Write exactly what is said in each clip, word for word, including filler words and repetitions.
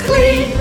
let's clean.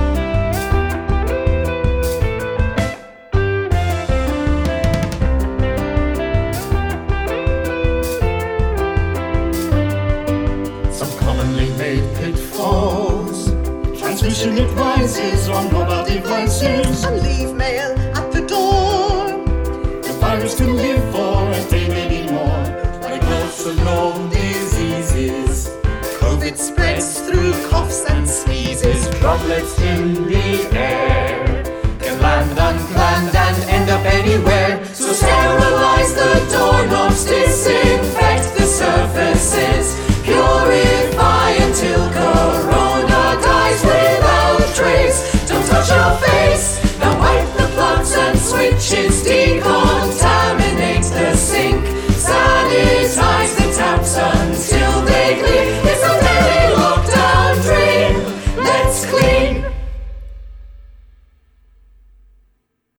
Some commonly made pitfalls. Transmission advises on mobile devices. And leave mail at the door. The virus can live for a day, maybe more, like lots of known diseases. COVID spreads through coughs and sneezes. Droplets in the air can land unplanned and end up anywhere. So sterilize the doorknobs, disinfect the surfaces, purify until Corona dies without trace. Don't touch your face, now wipe the plugs and switches, decontaminate the sink, sanitize the taps until they clean. It's a daily lockdown dream. Let's clean.